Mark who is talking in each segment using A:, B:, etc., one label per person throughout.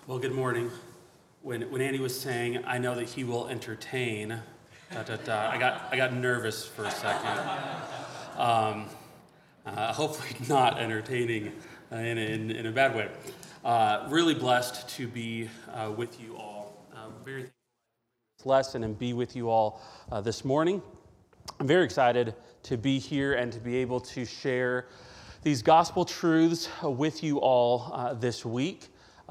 A: Well, good morning. When Andy was saying, "I know that he will entertain," I got nervous for a second. Hopefully not entertaining in a bad way. Really blessed to be with you all. Very thankful for this lesson and be with you all this morning. I'm very excited to be here and to be able to share these gospel truths with you all this week.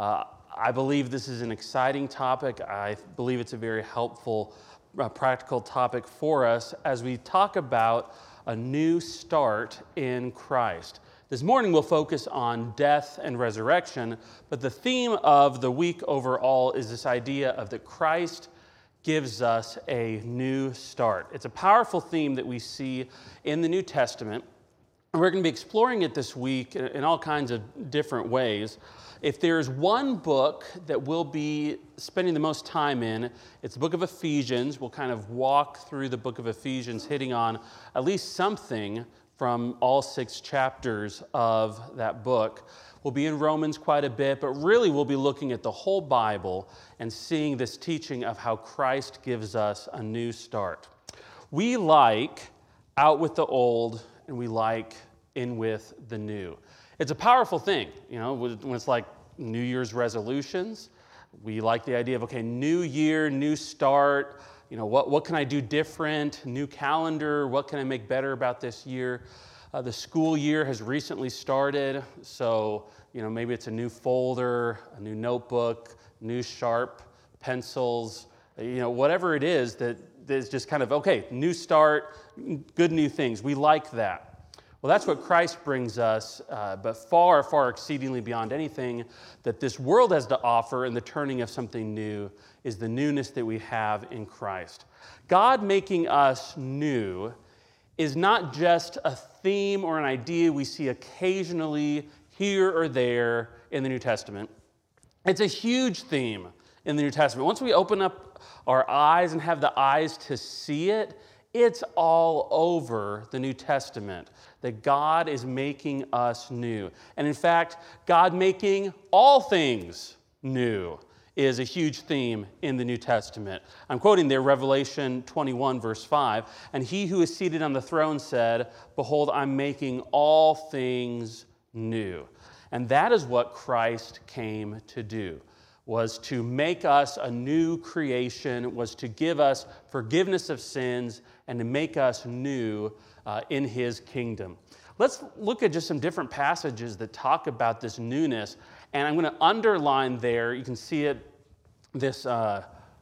A: I believe this is an exciting topic. I believe it's a very helpful, practical topic for us as we talk about a new start in Christ. This morning we'll focus on death and resurrection, but the theme of the week overall is this idea of that Christ gives us a new start. It's a powerful theme that we see in the New Testament. And we're going to be exploring it this week in all kinds of different ways. If there's one book that we'll be spending the most time in, it's the book of Ephesians. We'll kind of walk through the book of Ephesians, hitting on at least something from all 6 chapters of that book. We'll be in Romans quite a bit, but really we'll be looking at the whole Bible and seeing this teaching of how Christ gives us a new start. We like out with the old, and we like in with the new. It's a powerful thing, when it's like New Year's resolutions. We like the idea of, okay, new year, new start. What can I do different? New calendar. What can I make better about this year? The school year has recently started, so maybe it's a new folder, a new notebook, new sharp pencils. Whatever it is that is just kind of okay. New start, good new things. We like that. Well, that's what Christ brings us, but far, far exceedingly beyond anything that this world has to offer, and the turning of something new is the newness that we have in Christ. God making us new is not just a theme or an idea we see occasionally here or there in the New Testament. It's a huge theme in the New Testament. Once we open up our eyes and have the eyes to see it, it's all over the New Testament that God is making us new. And in fact, God making all things new is a huge theme in the New Testament. I'm quoting there Revelation 21, verse 5. And he who is seated on the throne said, "Behold, I'm making all things new." And that is what Christ came to do, was to make us a new creation, was to give us forgiveness of sins, and to make us new in his kingdom. Let's look at just some different passages that talk about this newness. And I'm going to underline there, you can see it, this the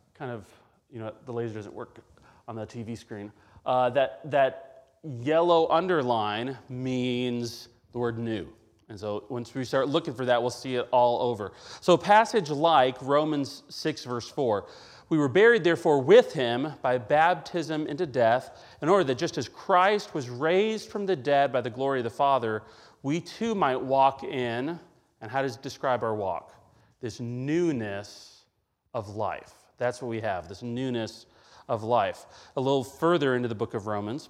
A: laser doesn't work on the TV screen. That yellow underline means the word new. And so once we start looking for that, we'll see it all over. So a passage like Romans 6, verse 4, "We were buried, therefore, with him by baptism into death, in order that just as Christ was raised from the dead by the glory of the Father, we too might walk in," and how does it describe our walk? This newness of life. That's what we have, this newness of life. A little further into the book of Romans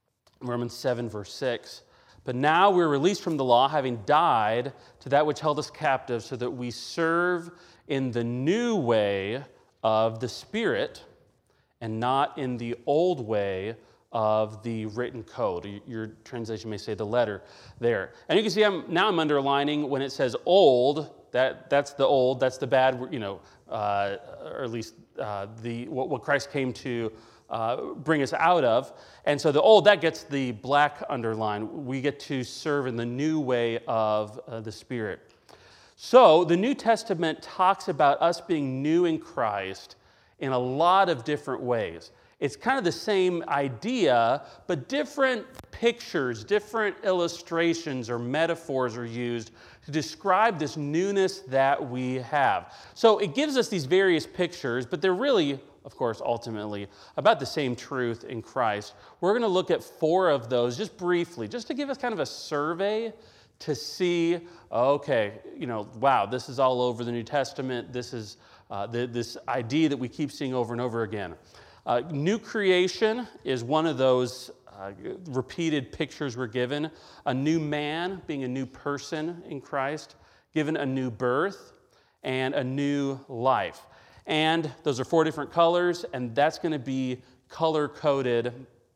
A: 7, verse 6, "But now we're released from the law, having died to that which held us captive, so that we serve in the new way of the Spirit and not in the old way of the written code." Your translation may say the letter there. And you can see I'm underlining when it says old, that's the old, that's the bad, or at least what Christ came to bring us out of. And so the old, that gets the black underline. We get to serve in the new way of the Spirit. So the New Testament talks about us being new in Christ in a lot of different ways. It's kind of the same idea, but different pictures, different illustrations or metaphors are used to describe this newness that we have. So it gives us these various pictures, but they're really, of course, ultimately about the same truth in Christ. We're going to look at 4 of those just briefly, just to give us kind of a survey to see, okay, wow, this is all over the New Testament. This is this idea that we keep seeing over and over again. New creation is one of those repeated pictures we're given. A new man, being a new person in Christ, given a new birth, and a new life. And those are 4 different colors, and that's going to be color-coded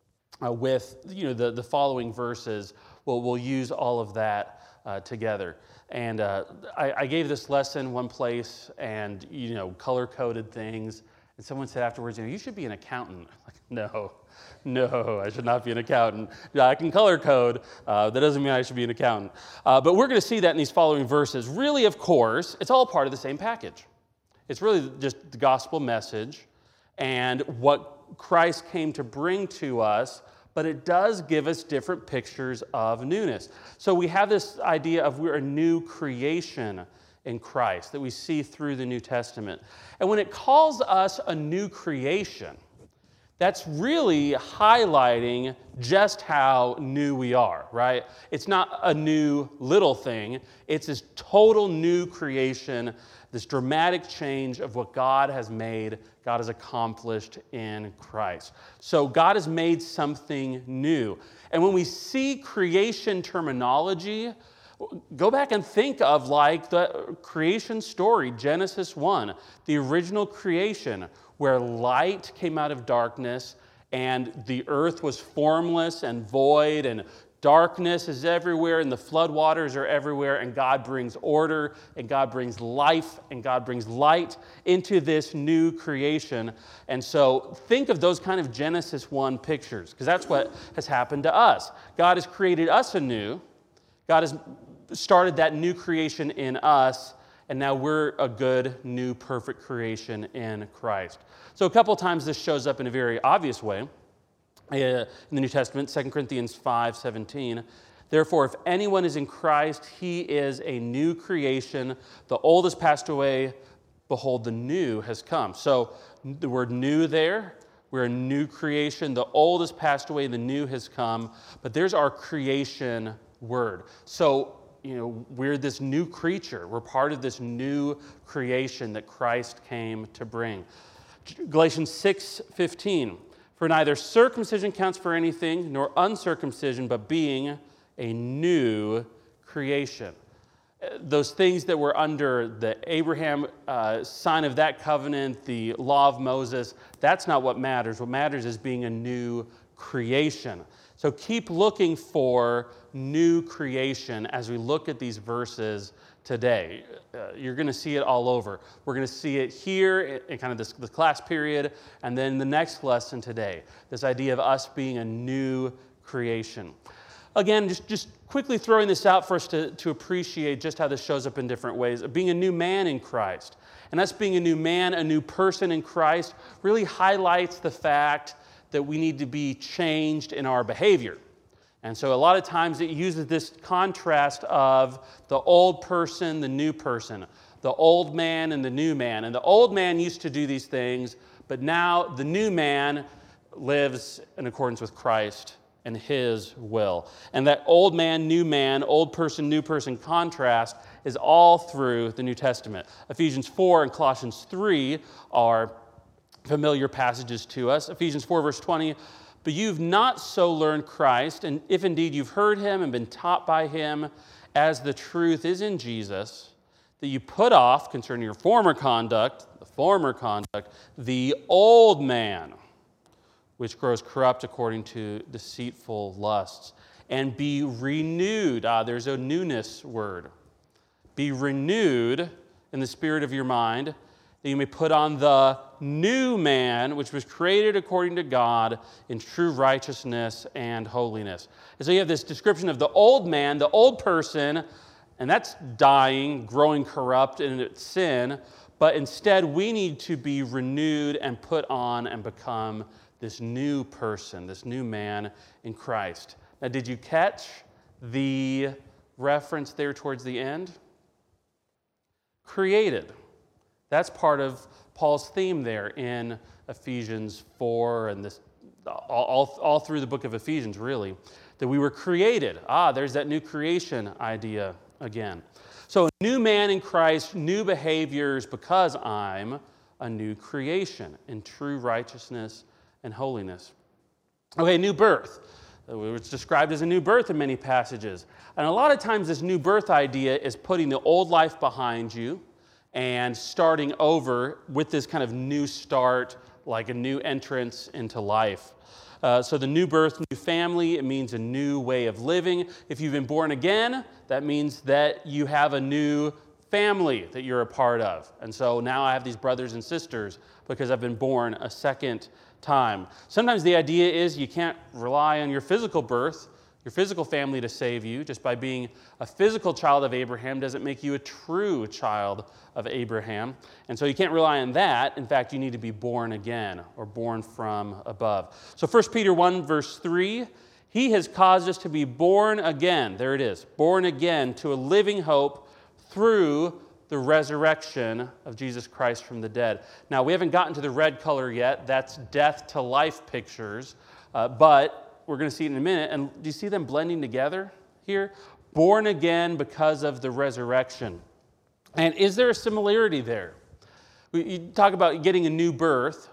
A: with the following verses. We'll use all of that together. And I gave this lesson one place, and color-coded things. And someone said afterwards, you should be an accountant. Like, no, I should not be an accountant. Yeah, I can color code. That doesn't mean I should be an accountant. But we're going to see that in these following verses. Really, of course, it's all part of the same package. It's really just the gospel message and what Christ came to bring to us, but it does give us different pictures of newness. So we have this idea of we're a new creation in Christ that we see through the New Testament. And when it calls us a new creation, that's really highlighting just how new we are, right? It's not a new little thing. It's this total new creation, this dramatic change of what God has made, God has accomplished in Christ. So God has made something new. And when we see creation terminology, go back and think of like the creation story, Genesis 1, the original creation, where light came out of darkness and the earth was formless and void and darkness is everywhere and the floodwaters are everywhere, and God brings order and God brings life and God brings light into this new creation. And so think of those kind of Genesis 1 pictures, because that's what has happened to us. God has created us anew. God has started that new creation in us, and now we're a good, new, perfect creation in Christ. So a couple times this shows up in a very obvious way in the New Testament, 2 Corinthians 5:17. Therefore, if anyone is in Christ, he is a new creation. The old has passed away. Behold, the new has come. So the word new there, we're a new creation. The old has passed away. The new has come. But there's our creation word. So we're this new creature. We're part of this new creation that Christ came to bring. Galatians 6:15. For neither circumcision counts for anything, nor uncircumcision, but being a new creation. Those things that were under the Abraham sign of that covenant, the law of Moses, that's not what matters. What matters is being a new creation. So keep looking for new creation as we look at these verses today. You're going to see it all over. We're going to see it here in kind of this class period, and then the next lesson today, this idea of us being a new creation. Again, just quickly throwing this out for us to appreciate just how this shows up in different ways. Being a new man in Christ. And us being a new man, a new person in Christ, really highlights the fact that we need to be changed in our behavior. And so a lot of times it uses this contrast of the old person, the new person, the old man and the new man. And the old man used to do these things, but now the new man lives in accordance with Christ and His will. And that old man, old person, new person contrast is all through the New Testament. Ephesians 4 and Colossians 3 are familiar passages to us. Ephesians 4 verse 20, but you've not so learned Christ, and if indeed you've heard Him and been taught by Him, as the truth is in Jesus, that you put off concerning your former conduct, the old man, which grows corrupt according to deceitful lusts, and be renewed. There's a newness word. Be renewed in the spirit of your mind, that you may put on the new man, which was created according to God in true righteousness and holiness. And so you have this description of the old man, the old person, and that's dying, growing corrupt in its sin, but instead we need to be renewed and put on and become this new person, this new man in Christ. Now, did you catch the reference there towards the end? Created. That's part of Paul's theme there in Ephesians 4 and this all through the book of Ephesians, really, that we were created. There's that new creation idea again. So a new man in Christ, new behaviors, because I'm a new creation in true righteousness and holiness. Okay, new birth. It's described as a new birth in many passages. And a lot of times this new birth idea is putting the old life behind you and starting over with this kind of new start, like a new entrance into life. So the new birth, new family, it means a new way of living. If you've been born again, that means that you have a new family that you're a part of. And so now I have these brothers and sisters because I've been born a second time. Sometimes the idea is you can't rely on your physical birth, your physical family to save you. Just by being a physical child of Abraham doesn't make you a true child of Abraham. And so you can't rely on that. In fact, you need to be born again or born from above. So 1 Peter 1, verse 3, he has caused us to be born again. There it is, born again to a living hope through the resurrection of Jesus Christ from the dead. Now, we haven't gotten to the red color yet. That's death to life pictures. But we're going to see it in a minute. And do you see them blending together here? Born again because of the resurrection. And is there a similarity there? You talk about getting a new birth,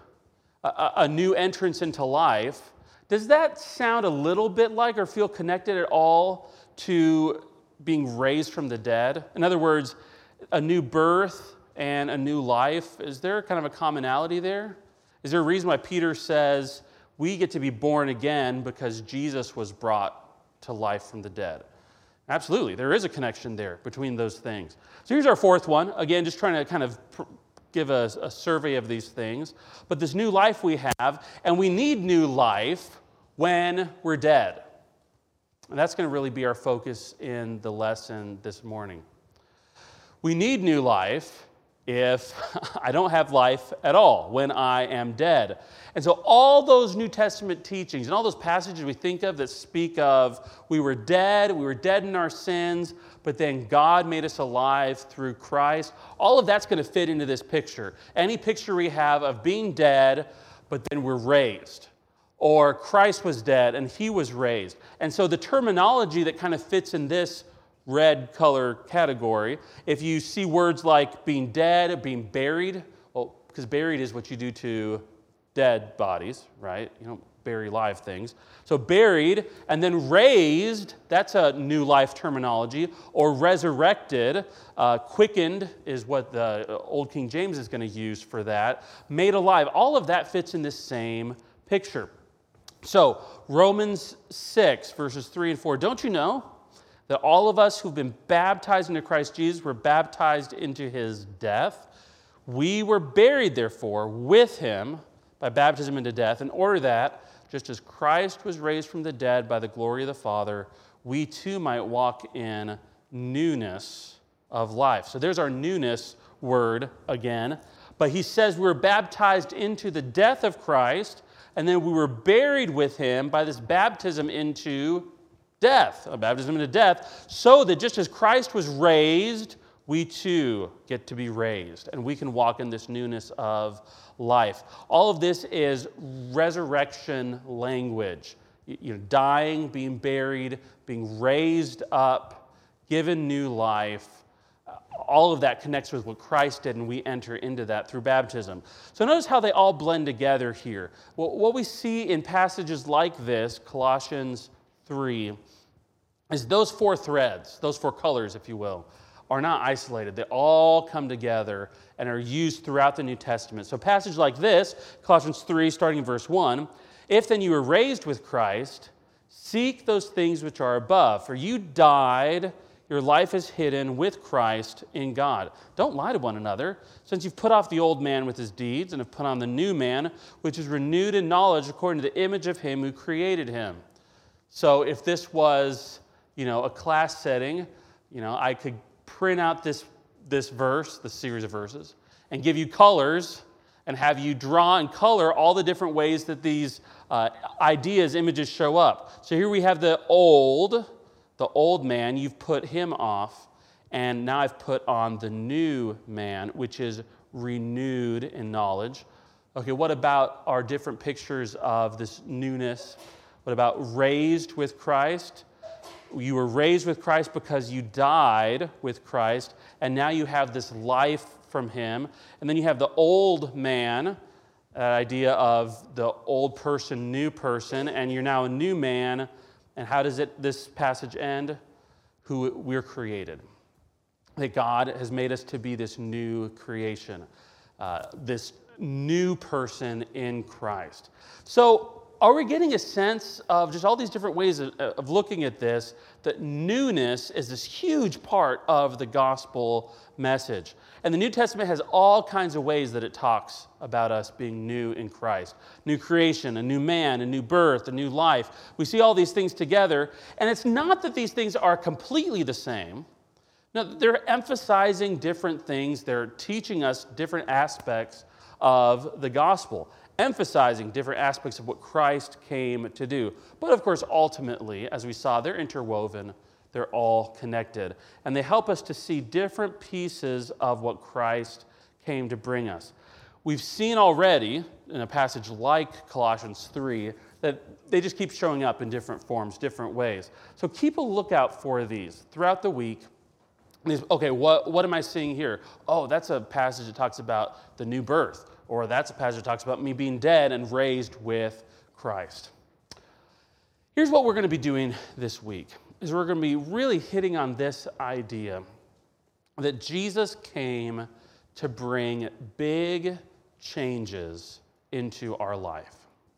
A: a new entrance into life. Does that sound a little bit like or feel connected at all to being raised from the dead? In other words, a new birth and a new life. Is there kind of a commonality there? Is there a reason why Peter says we get to be born again because Jesus was brought to life from the dead? Absolutely, there is a connection there between those things. So here's our fourth one. Again, just trying to kind of give a survey of these things. But this new life we have, and we need new life when we're dead. And that's going to really be our focus in the lesson this morning. We need new life if I don't have life at all, when I am dead. And so all those New Testament teachings and all those passages we think of that speak of we were dead in our sins, but then God made us alive through Christ, all of that's going to fit into this picture. Any picture we have of being dead, but then we're raised. Or Christ was dead and he was raised. And so the terminology that kind of fits in this red color category, if you see words like being dead, being buried, well, because buried is what you do to dead bodies, right? You don't bury live things. So buried and then raised, that's a new life terminology. Or resurrected, quickened is what the Old King James is going to use for that. Made alive, all of that fits in this same picture. So Romans 6, verses 3 and 4, don't you know that all of us who've been baptized into Christ Jesus were baptized into his death? We were buried, therefore, with him by baptism into death, in order that, just as Christ was raised from the dead by the glory of the Father, we too might walk in newness of life. So there's our newness word again. But he says we were baptized into the death of Christ, and then we were buried with him by this baptism into death, a baptism into death, so that just as Christ was raised, we too get to be raised, and we can walk in this newness of life. All of this is resurrection language. Dying, being buried, being raised up, given new life. All of that connects with what Christ did, and we enter into that through baptism. So notice how they all blend together here. Well, what we see in passages like this, Colossians 3, is those four threads, those four colors, if you will, are not isolated. They all come together and are used throughout the New Testament. So a passage like this, Colossians 3, starting in verse 1, if then you were raised with Christ, seek those things which are above, for you died, your life is hidden with Christ in God. Don't lie to one another, since you've put off the old man with his deeds and have put on the new man, which is renewed in knowledge according to the image of him who created him. So if this was a class setting, I could print out this verse, this series of verses, and give you colors and have you draw and color all the different ways that these ideas, images show up. So here we have the old man, you've put him off, and now I've put on the new man, which is renewed in knowledge. Okay, what about our different pictures of this newness? What about raised with Christ? You were raised with Christ because you died with Christ, and now you have this life from him. And then you have the old man, that idea of the old person, new person, and you're now a new man. And how does this passage end? Who we're created. that God has made us to be this new creation, this new person in Christ. So are we getting a sense of just all these different ways of looking at this, that newness is this huge part of the gospel message? And the New Testament has all kinds of ways that it talks about us being new in Christ. New creation, a new man, a new birth, a new life. We see all these things together, and it's not that these things are completely the same. No, they're emphasizing different things. They're teaching us different aspects of the gospel, emphasizing different aspects of what Christ came to do. But of course, ultimately, as we saw, they're interwoven. They're all connected. And they help us to see different pieces of what Christ came to bring us. We've seen already in a passage like Colossians 3 that they just keep showing up in different forms, different ways. So keep a lookout for these throughout the week. Okay, what am I seeing here? Oh, that's a passage that talks about the new birth. Or that's a passage that talks about me being dead and raised with Christ. Here's what we're going to be doing this week, is we're going to be really hitting on this idea that Jesus came to bring big changes into our life.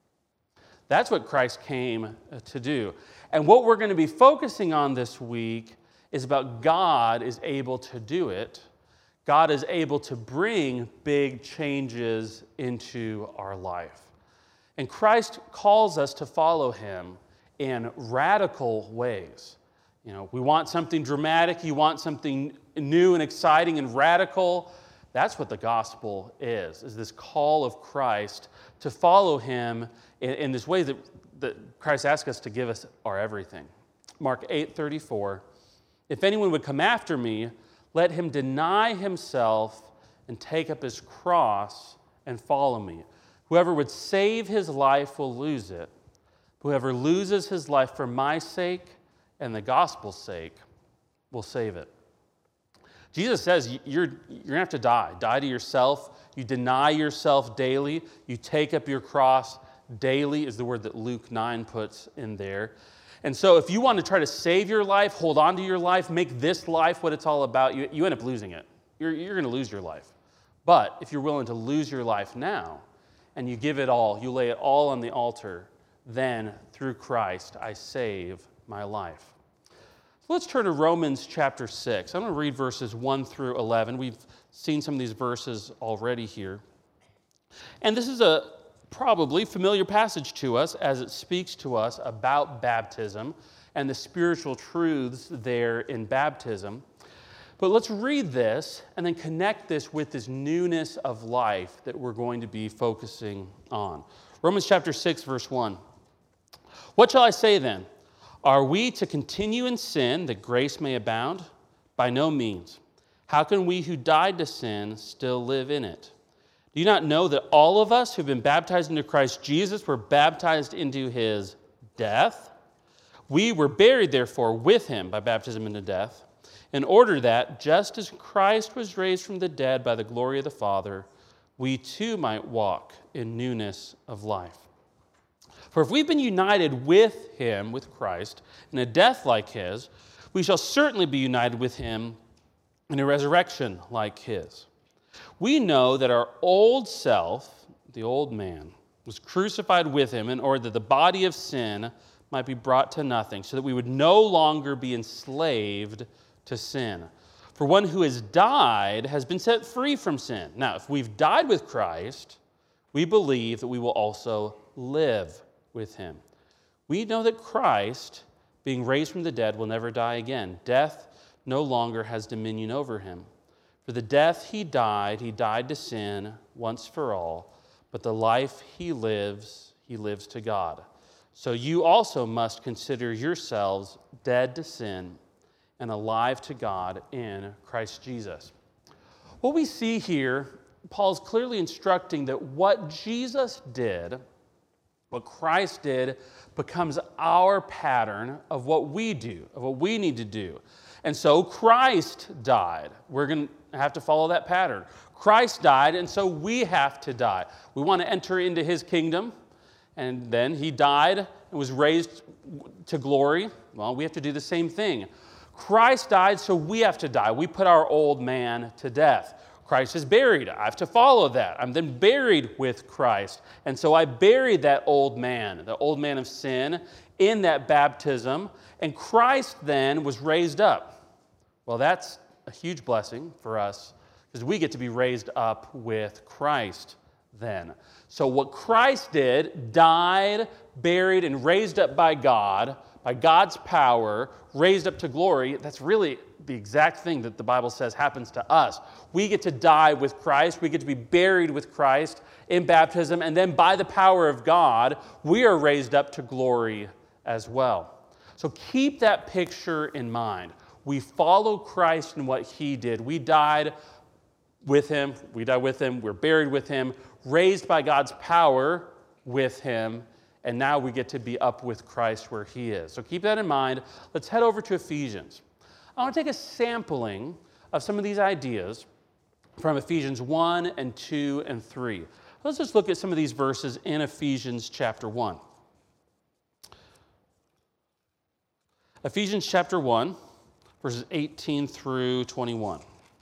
A: That's what Christ came to do. And what we're going to be focusing on this week is about God is able to do it. God is able to bring big changes into our life. And Christ calls us to follow him in radical ways. You know, we want something dramatic, you want something new and exciting and radical. That's what the gospel is this call of Christ to follow him in this way that Christ asks us to give us our everything. Mark 8:34, if anyone would come after me, let him deny himself and take up his cross and follow me. Whoever would save his life will lose it. Whoever loses his life for my sake and the gospel's sake will save it. Jesus says you're going to have to die. Die to yourself. You deny yourself daily. You take up your cross daily is the word that Luke 9 puts in there. And so if you want to try to save your life, hold on to your life, make this life what it's all about, you end up losing it. You're going to lose your life. But if you're willing to lose your life now, and you give it all, you lay it all on the altar, then through Christ I save my life. So let's turn to Romans chapter 6. I'm going to read verses 1 through 11. We've seen some of these verses already here. And this is a probably familiar passage to us as it speaks to us about baptism and the spiritual truths there in baptism. But let's read this and then connect this with this newness of life that we're going to be focusing on. Romans chapter 6, verse 1. What shall I say then? Are we to continue in sin that grace may abound? By no means. How can we who died to sin still live in it? Do you not know that all of us who've been baptized into Christ Jesus were baptized into his death? We were buried, therefore, with him by baptism into death, in order that, just as Christ was raised from the dead by the glory of the Father, we too might walk in newness of life. For if we've been united with him, with Christ, in a death like his, we shall certainly be united with him in a resurrection like his. We know that our old self, the old man, was crucified with him in order that the body of sin might be brought to nothing, so that we would no longer be enslaved to sin. For one who has died has been set free from sin. Now, if we've died with Christ, we believe that we will also live with him. We know that Christ, being raised from the dead, will never die again. Death no longer has dominion over him. For the death he died to sin once for all, but the life he lives to God. So you also must consider yourselves dead to sin and alive to God in Christ Jesus. What we see here, Paul's clearly instructing that what Jesus did, what Christ did, becomes our pattern of what we do, of what we need to do. And so Christ died. We're going to have to follow that pattern. Christ died, and so we have to die. We want to enter into his kingdom, and then he died and was raised to glory. Well, we have to do the same thing. Christ died, so we have to die. We put our old man to death. Christ is buried. I have to follow that. I'm then buried with Christ. And so I buried that old man of sin, in that baptism. And Christ then was raised up. Well, that's a huge blessing for us because we get to be raised up with Christ then. So what Christ did, died, buried, and raised up by God, by God's power, raised up to glory, that's really the exact thing that the Bible says happens to us. We get to die with Christ. We get to be buried with Christ in baptism. And then by the power of God, we are raised up to glory as well. So keep that picture in mind. We follow Christ in what he did. We died with him. We're buried with him, raised by God's power with him. And now we get to be up with Christ where he is. So keep that in mind. Let's head over to Ephesians. I want to take a sampling of some of these ideas from Ephesians 1 and 2 and 3. Let's just look at some of these verses in Ephesians chapter 1. Ephesians chapter 1, verses 18 through 21.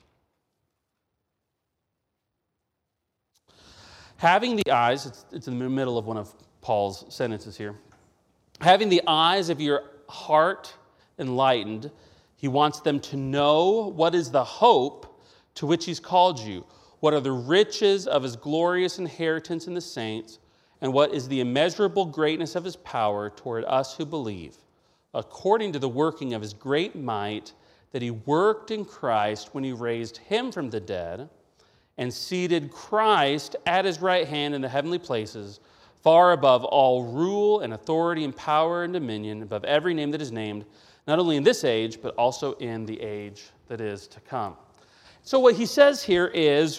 A: Having the eyes, it's in the middle of one of Paul's sentences here. Having the eyes of your heart enlightened, he wants them to know what is the hope to which he's called you, what are the riches of his glorious inheritance in the saints, and what is the immeasurable greatness of his power toward us who believe, according to the working of his great might that he worked in Christ when he raised him from the dead and seated Christ at his right hand in the heavenly places, far above all rule and authority and power and dominion, above every name that is named, not only in this age, but also in the age that is to come. So what he says here is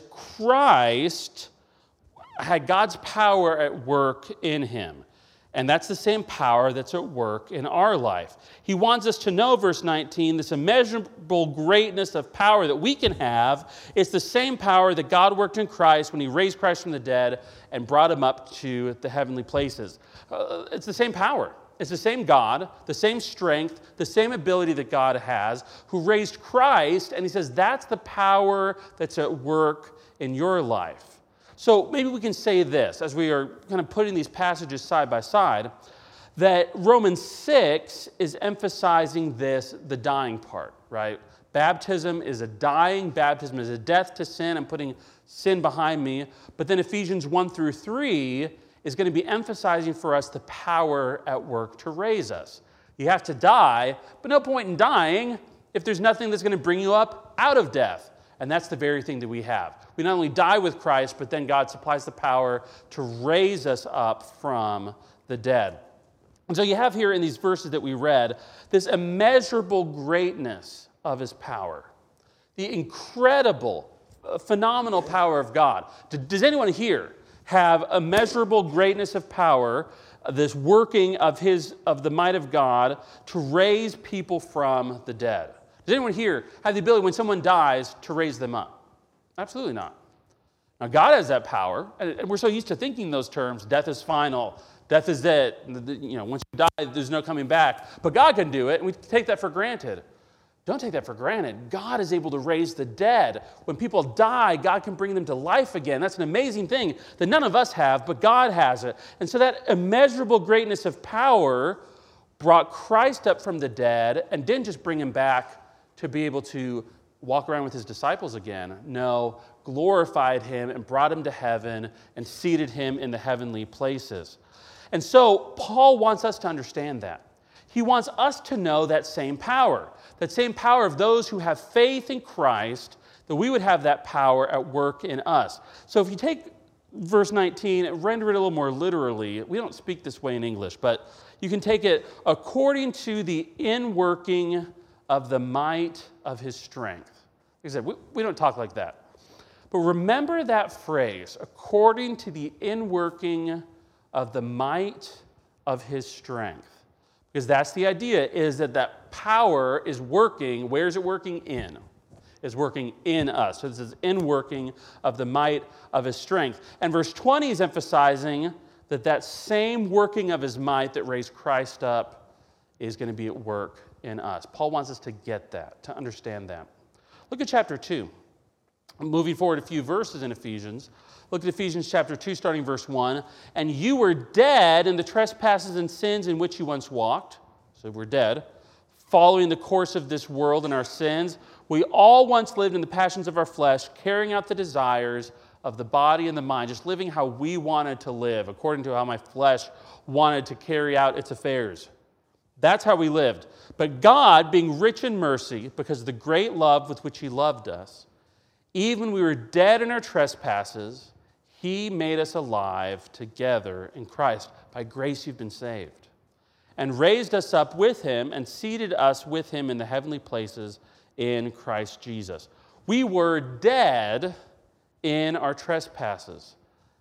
A: Christ had God's power at work in him. And that's the same power that's at work in our life. He wants us to know, verse 19, this immeasurable greatness of power that we can have. It's the same power that God worked in Christ when he raised Christ from the dead and brought him up to the heavenly places. It's the same power. It's the same God, the same strength, the same ability that God has, who raised Christ, and he says that's the power that's at work in your life. So maybe we can say this, as we are kind of putting these passages side by side, that Romans 6 is emphasizing this, the dying part, right? Baptism is a dying, baptism is a death to sin. I'm putting sin behind me. But then Ephesians 1 through 3 is going to be emphasizing for us the power at work to raise us. You have to die, but no point in dying if there's nothing that's going to bring you up out of death. And that's the very thing that we have. We not only die with Christ, but then God supplies the power to raise us up from the dead. And so you have here in these verses that we read, this immeasurable greatness of his power. The incredible, phenomenal power of God. Does anyone here have immeasurable greatness of power, this working of the might of God to raise people from the dead? Does anyone here have the ability when someone dies to raise them up? Absolutely not. Now, God has that power, and we're so used to thinking in those terms. Death is final. Death is it. Once you die, there's no coming back. But God can do it, and we take that for granted. Don't take that for granted. God is able to raise the dead. When people die, God can bring them to life again. That's an amazing thing that none of us have, but God has it. And so that immeasurable greatness of power brought Christ up from the dead and didn't just bring him back to be able to walk around with his disciples again. No, glorified him and brought him to heaven and seated him in the heavenly places. And so Paul wants us to understand that. He wants us to know that same power of those who have faith in Christ, that we would have that power at work in us. So if you take verse 19, render it a little more literally. We don't speak this way in English, but you can take it according to the inworking of the might of his strength. Like I said, we don't talk like that. But remember that phrase, according to the inworking of the might of his strength. Because that's the idea, is that power is working. Where is it working? In. Is working in us. So this is inworking of the might of his strength. And verse 20 is emphasizing that same working of his might that raised Christ up is going to be at work in us. Paul wants us to get that, to understand that. Look at chapter 2. Moving forward a few verses in Ephesians. Look at Ephesians chapter 2, starting verse 1. And you were dead in the trespasses and sins in which you once walked. So we're dead. Following the course of this world and our sins, we all once lived in the passions of our flesh, carrying out the desires of the body and the mind, just living how we wanted to live, according to how my flesh wanted to carry out its affairs. That's how we lived. But God, being rich in mercy, because of the great love with which He loved us, even when we were dead in our trespasses, He made us alive together in Christ. By grace you've been saved. And raised us up with Him and seated us with Him in the heavenly places in Christ Jesus. We were dead in our trespasses.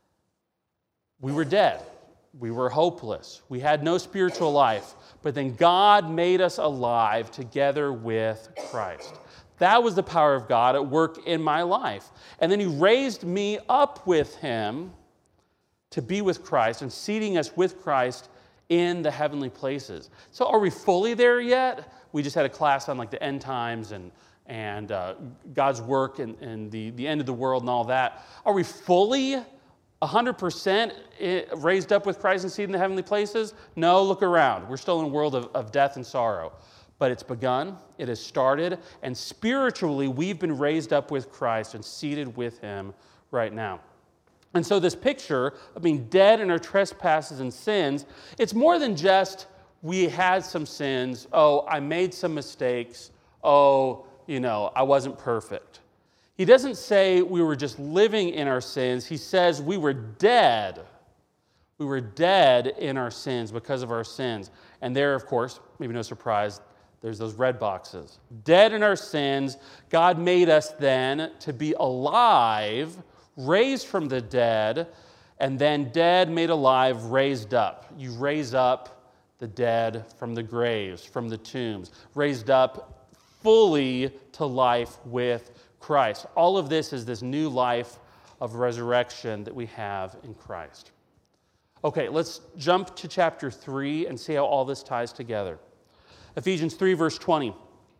A: We were dead. We were hopeless. We had no spiritual life. But then God made us alive together with Christ. That was the power of God at work in my life. And then He raised me up with Him to be with Christ and seating us with Christ in the heavenly places. So are we fully there yet? We just had a class on like the end times and God's work and the end of the world and all that. Are we fully 100% raised up with Christ and seated in the heavenly places? No, look around. We're still in a world of death and sorrow. But it's begun, it has started, and spiritually we've been raised up with Christ and seated with Him right now. And so this picture of being dead in our trespasses and sins, it's more than just we had some sins, oh, I made some mistakes, oh, I wasn't perfect. He doesn't say we were just living in our sins. He says we were dead. We were dead in our sins because of our sins. And there, of course, maybe no surprise, there's those red boxes. Dead in our sins, God made us then to be alive, raised from the dead, and then dead, made alive, raised up. You raise up the dead from the graves, from the tombs, raised up fully to life with Christ. All of this is this new life of resurrection that we have in Christ. Okay, let's jump to chapter 3 and see how all this ties together. Ephesians 3, verse 20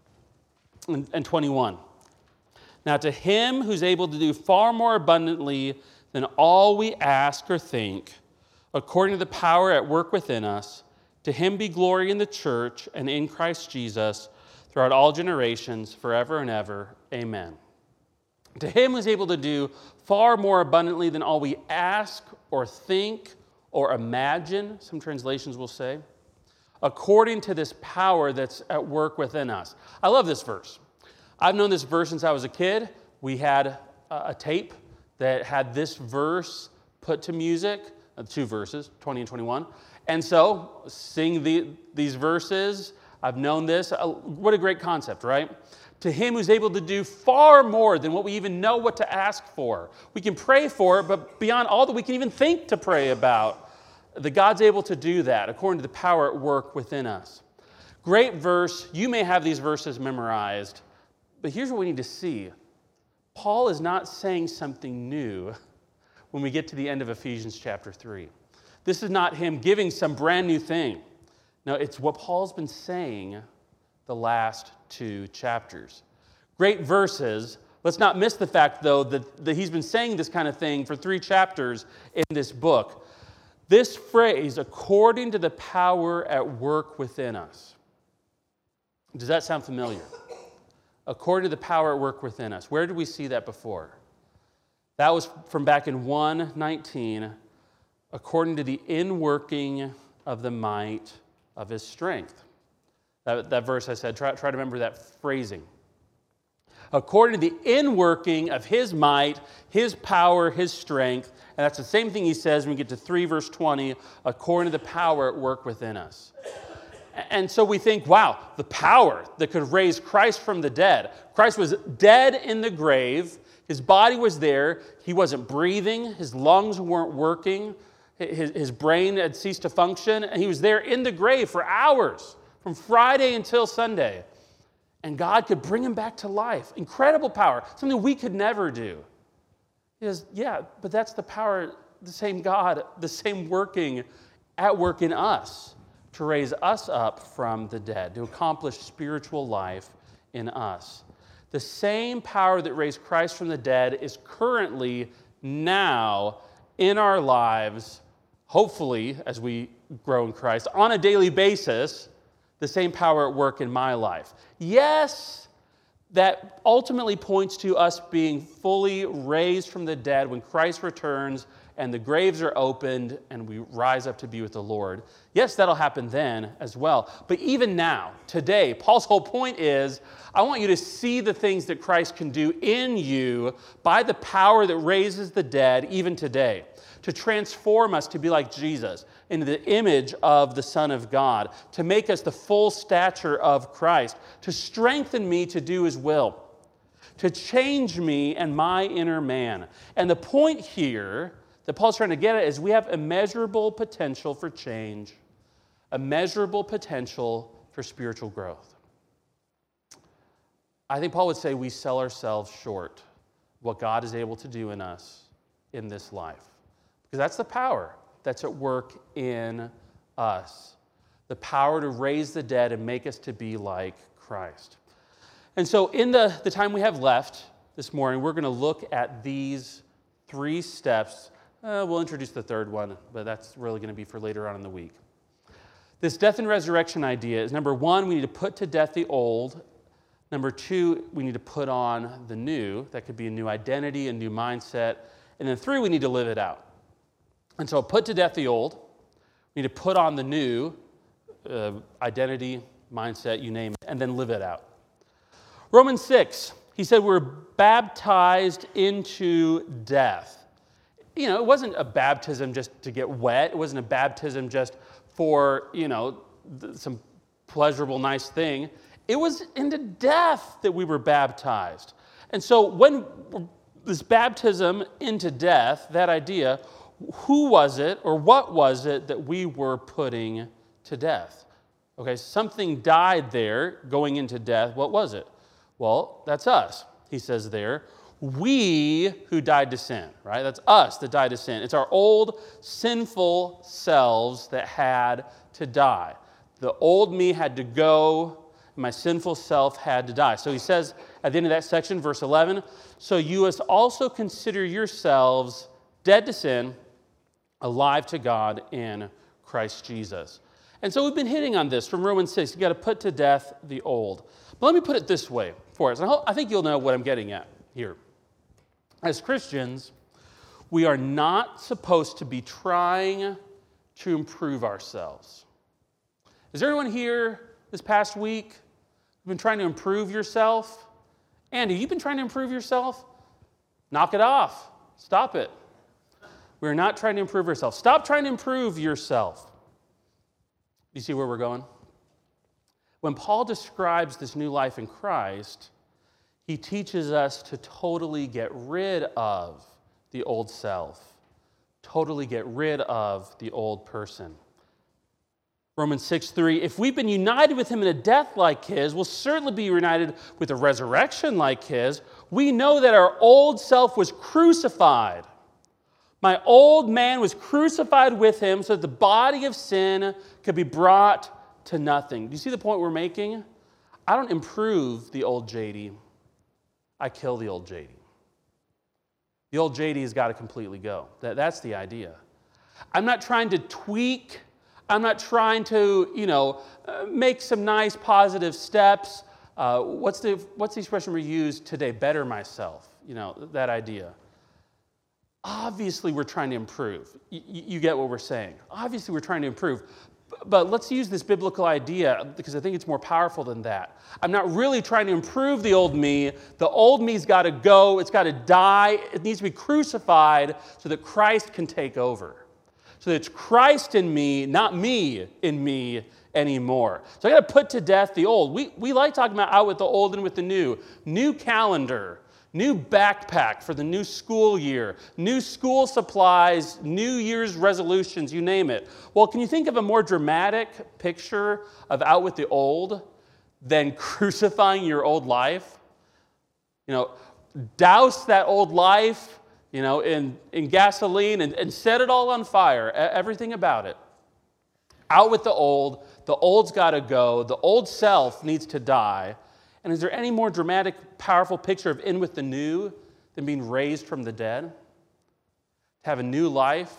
A: and 21. Now to Him who's able to do far more abundantly than all we ask or think, according to the power at work within us, to Him be glory in the church and in Christ Jesus throughout all generations, forever and ever. Amen. To Him who's able to do far more abundantly than all we ask or think or imagine, some translations will say, according to this power that's at work within us. I love this verse. I've known this verse since I was a kid. We had a tape that had this verse put to music, 2 verses, 20 and 21. And so, sing these verses. I've known this. What a great concept, right? To Him who's able to do far more than what we even know what to ask for. We can pray for it, but beyond all that we can even think to pray about, that God's able to do that according to the power at work within us. Great verse. You may have these verses memorized, but here's what we need to see. Paul is not saying something new when we get to the end of Ephesians chapter 3. This is not him giving some brand new thing. No, it's what Paul's been saying the last 2 chapters. Great verses. Let's not miss the fact, though, that he's been saying this kind of thing for 3 chapters in this book. This phrase, according to the power at work within us. Does that sound familiar? According to the power at work within us. Where did we see that before? That was from back in 1:19, according to the inworking of the might of His strength. That verse I said, try to remember that phrasing. According to the inworking of His might, His power, His strength. And that's the same thing he says when we get to 3 verse 20, according to the power at work within us. And so we think, wow, the power that could raise Christ from the dead. Christ was dead in the grave. His body was there. He wasn't breathing. His lungs weren't working. His brain had ceased to function. And He was there in the grave for hours, from Friday until Sunday. And God could bring Him back to life. Incredible power, something we could never do. He says, yeah, but that's the power, the same God, the same working at work in us. to raise us up from the dead, to accomplish spiritual life in us. The same power that raised Christ from the dead is currently now in our lives, hopefully, as we grow in Christ, on a daily basis, the same power at work in my life. Yes, that ultimately points to us being fully raised from the dead when Christ returns and the graves are opened and we rise up to be with the Lord. Yes, that'll happen then as well. But even now, today, Paul's whole point is, I want you to see the things that Christ can do in you by the power that raises the dead even today, to transform us to be like Jesus, into the image of the Son of God, to make us the full stature of Christ, to strengthen me to do His will, to change me and my inner man. And the point here that Paul's trying to get at is we have immeasurable potential for change, immeasurable potential for spiritual growth. I think Paul would say we sell ourselves short of what God is able to do in us in this life. Because that's the power that's at work in us. The power to raise the dead and make us to be like Christ. And so in the time we have left this morning, we're going to look at these 3 steps. We'll introduce the third one, but that's really going to be for later on in the week. This death and resurrection idea is, number 1, we need to put to death the old. Number 2, we need to put on the new. That could be a new identity, a new mindset. And then 3, we need to live it out. And so put to death the old. We need to put on the new, identity, mindset, you name it, and then live it out. Romans 6, he said we're baptized into death. You know, it wasn't a baptism just to get wet. It wasn't a baptism just for, some pleasurable, nice thing. It was into death that we were baptized. And so when this baptism into death, that idea, who was it or what was it that we were putting to death? Okay, something died there going into death. What was it? Well, that's us, he says there. We who died to sin, right? That's us that died to sin. It's our old sinful selves that had to die. The old me had to go, and my sinful self had to die. So he says at the end of that section, verse 11, so you must also consider yourselves dead to sin, alive to God in Christ Jesus. And so we've been hitting on this from Romans 6. You've got to put to death the old. But let me put it this way for us. I think you'll know what I'm getting at here. As Christians, we are not supposed to be trying to improve ourselves. Is there anyone here this past week who's been trying to improve yourself? Andy, you've been trying to improve yourself? Knock it off. Stop it. We're not trying to improve ourselves. Stop trying to improve yourself. You see where we're going? When Paul describes this new life in Christ, he teaches us to totally get rid of the old self, totally get rid of the old person. Romans 6:3, if we've been united with him in a death like his, we'll certainly be united with a resurrection like his. We know that our old self was crucified. My old man was crucified with him so that the body of sin could be brought to nothing. Do you see the point we're making? I don't improve the old JD. I kill the old JD. The old JD has got to completely go. That's the idea. I'm not trying to tweak. I'm not trying to, make some nice positive steps. What's the expression we use today? Better myself. That idea. Obviously, we're trying to improve. You get what we're saying. Obviously, we're trying to improve. But let's use this biblical idea because I think it's more powerful than that. I'm not really trying to improve the old me. The old me's got to go. It's got to die. It needs to be crucified so that Christ can take over. So that it's Christ in me, not me in me anymore. So I got to put to death the old. We like talking about out with the old and with the new. New calendar. New backpack for the new school year, new school supplies, New Year's resolutions, you name it. Well, can you think of a more dramatic picture of out with the old than crucifying your old life? Douse that old life, in gasoline and set it all on fire, everything about it. Out with the old's got to go, the old self needs to die. And is there any more dramatic, powerful picture of in with the new than being raised from the dead? To have a new life,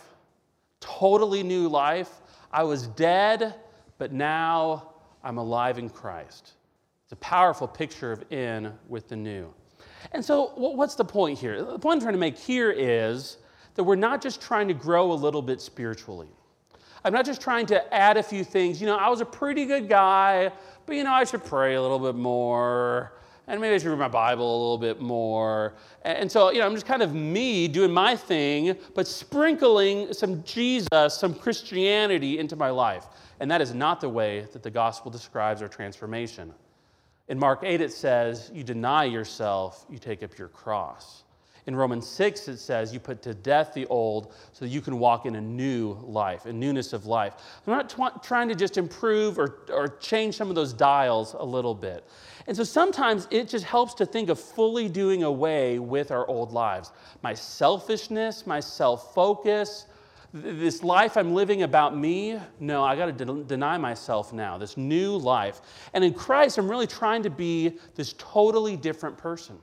A: totally new life. I was dead, but now I'm alive in Christ. It's a powerful picture of in with the new. And so what's the point here? The point I'm trying to make here is that we're not just trying to grow a little bit spiritually. I'm not just trying to add a few things. I was a pretty good guy, but I should pray a little bit more, and maybe I should read my Bible a little bit more. And so, I'm just kind of me doing my thing, but sprinkling some Jesus, some Christianity into my life. And that is not the way that the gospel describes our transformation. In Mark 8, it says, you deny yourself, you take up your cross. In Romans 6, it says, you put to death the old so that you can walk in a new life, a newness of life. I'm not trying to just improve or change some of those dials a little bit. And so sometimes it just helps to think of fully doing away with our old lives. My selfishness, my self-focus, this life I'm living about me, no, I got to deny myself now, this new life. And in Christ, I'm really trying to be this totally different person.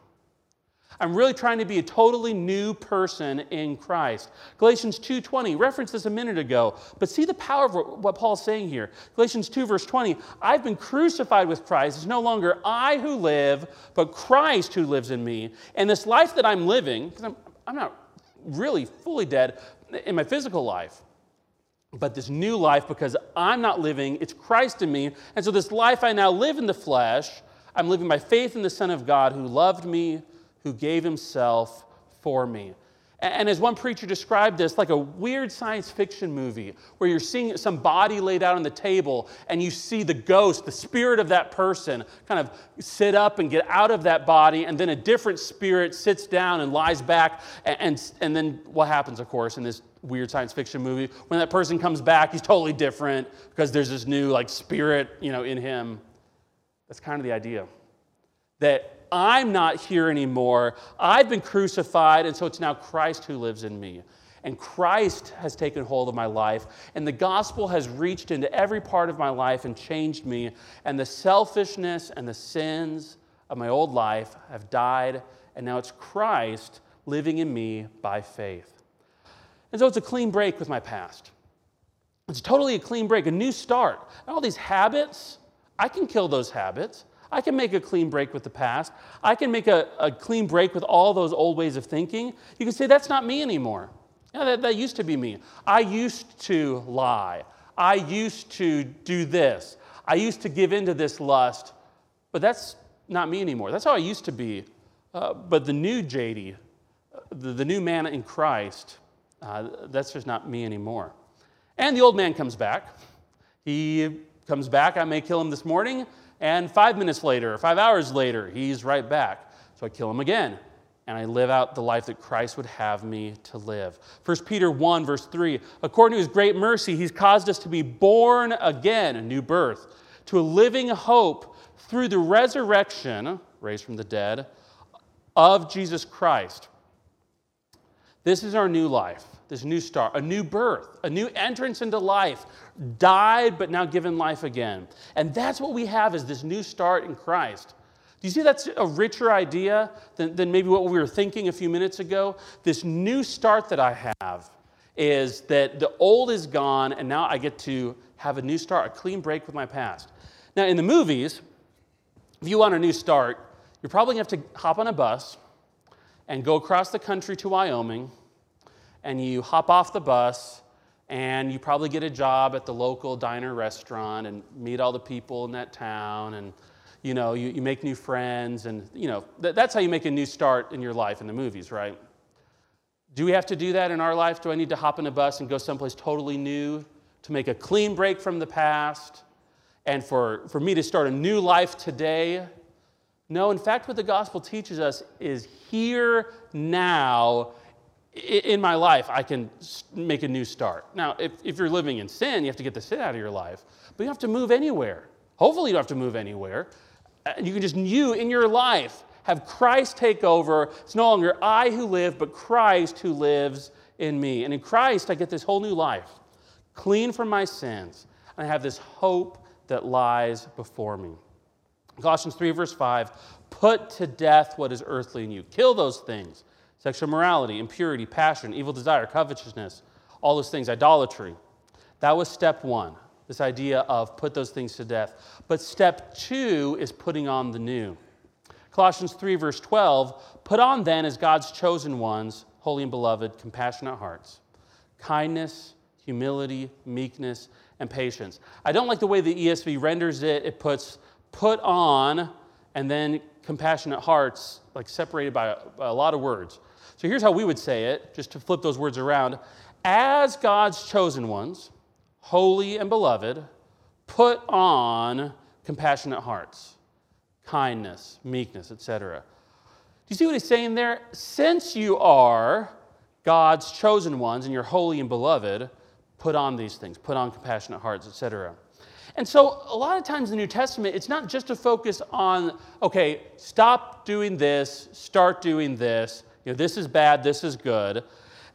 A: I'm really trying to be a totally new person in Christ. Galatians 2:20, referenced this a minute ago, but see the power of what Paul's saying here. Galatians 2 verse 20, I've been crucified with Christ. It's no longer I who live, but Christ who lives in me. And this life that I'm living, because I'm not really fully dead in my physical life, but this new life, because I'm not living, it's Christ in me. And so this life I now live in the flesh, I'm living by faith in the Son of God who loved me, who gave himself for me. And as one preacher described this, like a weird science fiction movie where you're seeing some body laid out on the table and you see the ghost, the spirit of that person, kind of sit up and get out of that body, and then a different spirit sits down and lies back. And then what happens, of course, in this weird science fiction movie, when that person comes back, he's totally different because there's this new spirit, in him. That's kind of the idea. That I'm not here anymore. I've been crucified, and so it's now Christ who lives in me. And Christ has taken hold of my life, and the gospel has reached into every part of my life and changed me, and the selfishness and the sins of my old life have died, and now it's Christ living in me by faith. And so it's a clean break with my past. It's totally a clean break, a new start. And all these habits, I can kill those habits. I can make a clean break with the past. I can make a clean break with all those old ways of thinking. You can say, that's not me anymore. Yeah, that used to be me. I used to lie. I used to do this. I used to give into this lust, but that's not me anymore. That's how I used to be. But the new JD, the new man in Christ, that's just not me anymore. And the old man comes back. He comes back. I may kill him this morning. And 5 minutes later, 5 hours later, he's right back. So I kill him again, and I live out the life that Christ would have me to live. 1 Peter 1, verse 3, according to his great mercy, he's caused us to be born again, a new birth, to a living hope through the resurrection, raised from the dead, of Jesus Christ. This is our new life, this new start, a new birth, a new entrance into life, died but now given life again. And that's what we have, is this new start in Christ. Do you see that's a richer idea than maybe what we were thinking a few minutes ago? This new start that I have is that the old is gone, and now I get to have a new start, a clean break with my past. Now, in the movies, if you want a new start, you're probably going to have to hop on a bus and go across the country to Wyoming, and you hop off the bus, and you probably get a job at the local diner restaurant and meet all the people in that town, and you make new friends, and that's how you make a new start in your life in the movies, right? Do we have to do that in our life? Do I need to hop on a bus and go someplace totally new to make a clean break from the past and for me to start a new life today? No, in fact, what the gospel teaches us is here, now, in my life, I can make a new start. Now, if you're living in sin, you have to get the sin out of your life, but you don't have to move anywhere. Hopefully you don't have to move anywhere. You can just, in your life, have Christ take over. It's no longer I who live, but Christ who lives in me. And in Christ, I get this whole new life, clean from my sins. and I have this hope that lies before me. Colossians 3, verse 5, put to death what is earthly in you. Kill those things. Sexual immorality, impurity, passion, evil desire, covetousness, all those things, idolatry. That was step one, this idea of put those things to death. But step two is putting on the new. Colossians 3, verse 12, put on then as God's chosen ones, holy and beloved, compassionate hearts, kindness, humility, meekness, and patience. I don't like the way the ESV renders it. It puts put on and then compassionate hearts, like separated by a lot of words. So here's how we would say it, just to flip those words around. As God's chosen ones, holy and beloved, put on compassionate hearts, kindness, meekness, etc. Do you see what he's saying there? Since you are God's chosen ones and you're holy and beloved, put on these things, put on compassionate hearts, etc. And so a lot of times in the New Testament, it's not just to focus on, okay, stop doing this, start doing this, this is bad, this is good.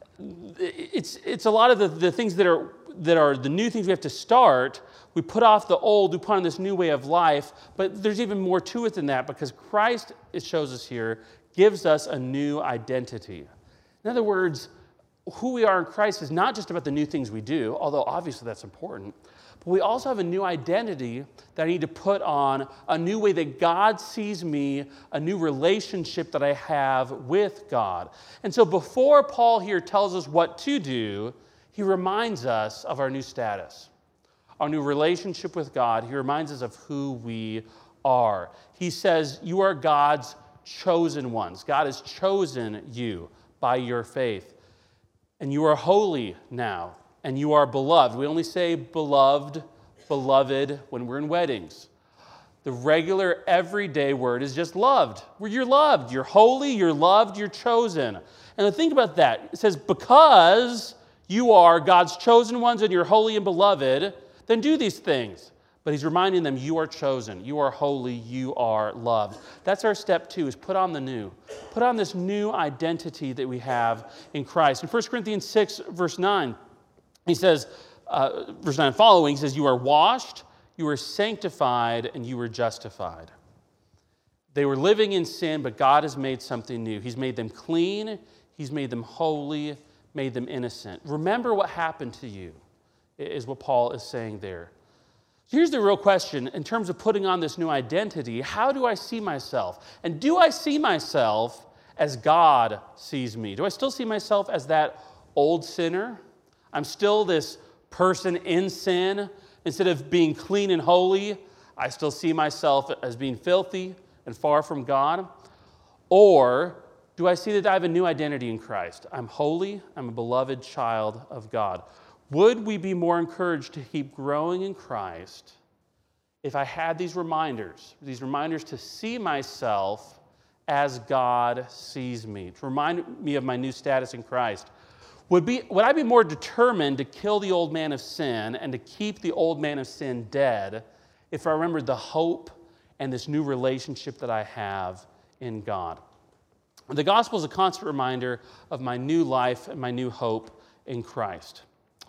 A: It's a lot of the things that are the new things we have to start. We put off the old, we put on this new way of life, but there's even more to it than that because Christ, it shows us here, gives us a new identity. In other words, who we are in Christ is not just about the new things we do, although obviously that's important, but we also have a new identity that I need to put on, a new way that God sees me, a new relationship that I have with God. And so before Paul here tells us what to do, he reminds us of our new status, our new relationship with God. He reminds us of who we are. He says, you are God's chosen ones. God has chosen you by your faith. And you are holy now, and you are beloved. We only say beloved, beloved when we're in weddings. The regular, everyday word is just loved. You're loved. You're holy, you're loved, you're chosen. And think about that. It says, because you are God's chosen ones and you're holy and beloved, then do these things. But he's reminding them, you are chosen, you are holy, you are loved. That's our step two, is put on the new. Put on this new identity that we have in Christ. In 1 Corinthians 6, verse 9, he says, verse 9 following, he says, you are washed, you are sanctified, and you are justified. They were living in sin, but God has made something new. He's made them clean, he's made them holy, made them innocent. Remember what happened to you, is what Paul is saying there. Here's the real question in terms of putting on this new identity. How do I see myself? And do I see myself as God sees me? Do I still see myself as that old sinner? I'm still this person in sin. Instead of being clean and holy, I still see myself as being filthy and far from God. Or do I see that I have a new identity in Christ? I'm holy. I'm a beloved child of God. Would we be more encouraged to keep growing in Christ if I had these reminders to see myself as God sees me, to remind me of my new status in Christ? Would I be more determined to kill the old man of sin and to keep the old man of sin dead if I remembered the hope and this new relationship that I have in God? The gospel is a constant reminder of my new life and my new hope in Christ.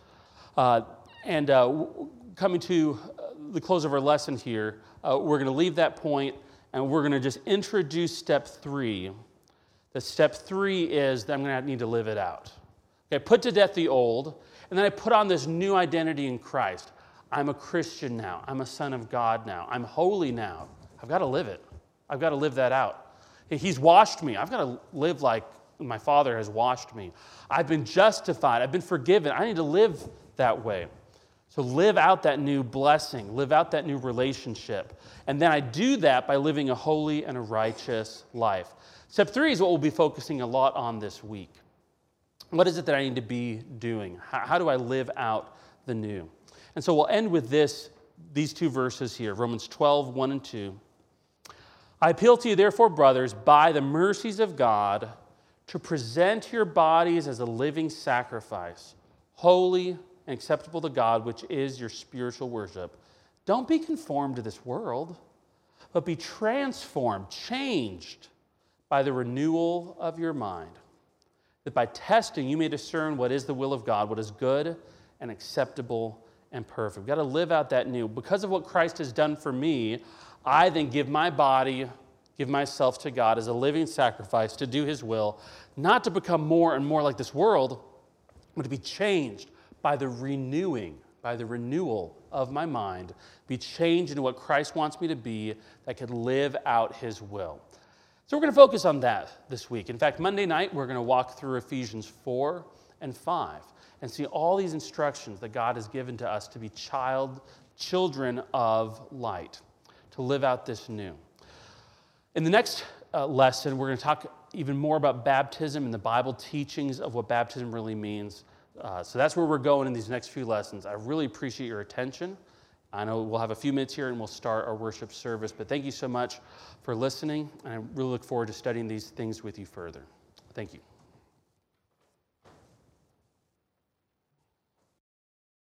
A: Coming to the close of our lesson here, we're going to leave that point and we're going to just introduce step three. The step three is that I'm going to need to live it out. Okay, put to death the old, and then I put on this new identity in Christ. I'm a Christian now. I'm a son of God now. I'm holy now. I've got to live it. I've got to live that out. He's washed me. I've got to live like my Father has washed me. I've been justified. I've been forgiven. I need to live that way. So live out that new blessing, live out that new relationship. And then I do that by living a holy and a righteous life. Step three is what we'll be focusing a lot on this week. What is it that I need to be doing? How do I live out the new? And so we'll end with these two verses here, Romans 12, 1 and 2. I appeal to you, therefore, brothers, by the mercies of God, to present your bodies as a living sacrifice, holy and acceptable to God, which is your spiritual worship. Don't be conformed to this world, but be transformed, changed by the renewal of your mind, that by testing you may discern what is the will of God, what is good and acceptable and perfect. We've got to live out that new. Because of what Christ has done for me, I then give my body, give myself to God as a living sacrifice to do his will, not to become more and more like this world, but to be changed by the renewal of my mind, be changed into what Christ wants me to be, that could live out his will. So we're going to focus on that this week. In fact, Monday night, we're going to walk through Ephesians 4 and 5 and see all these instructions that God has given to us to be children of light, to live out this new. In the next lesson, we're going to talk even more about baptism and the Bible teachings of what baptism really means. So that's where we're going in these next few lessons. I really appreciate your attention. I know we'll have a few minutes here and we'll start our worship service, but thank you so much for listening, and I really look forward to studying these things with you further. Thank you.